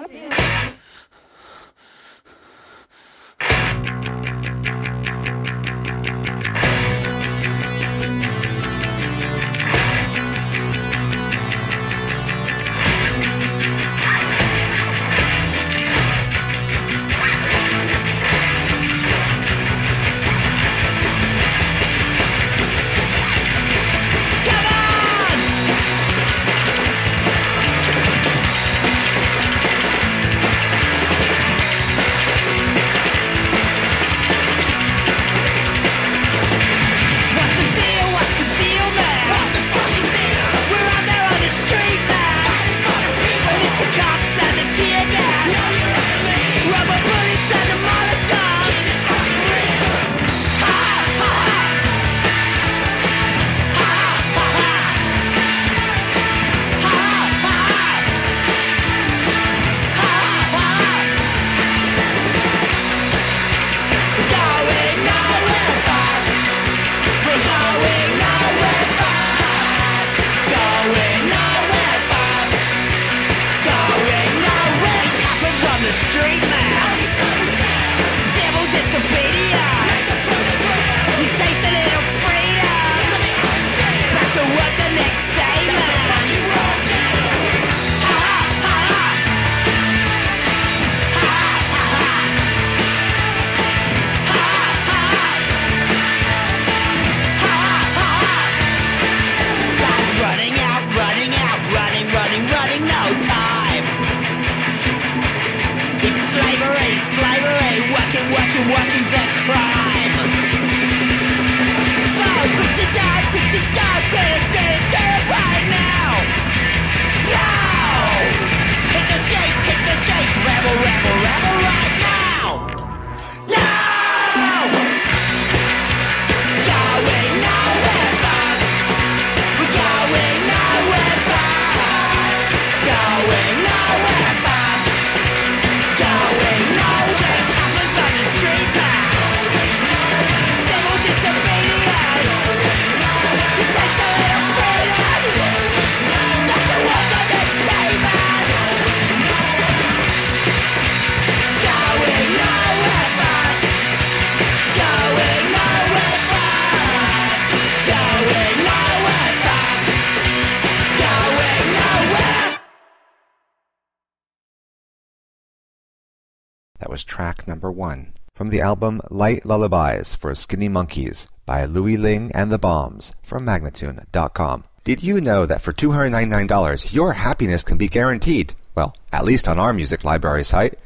Working's a crime. So put it down, get it right now. Now! Hit the skates, rebel right now. Now! Going nowhere fast. We're going nowhere fast. Going nowhere fast. Going nowhere. Change happens on the street now. Civil disobedience. You taste a little freedom. Have to work the next day, man. Going nowhere fast. Going nowhere fast. Going nowhere fast. Going nowhere. That was track number 1 from the album Light Lullabies for Skinny Monkeys by Louis Ling and the Bombs from Magnatune.com. Did you know that for $299 your happiness can be guaranteed? Well, at least on our music library site.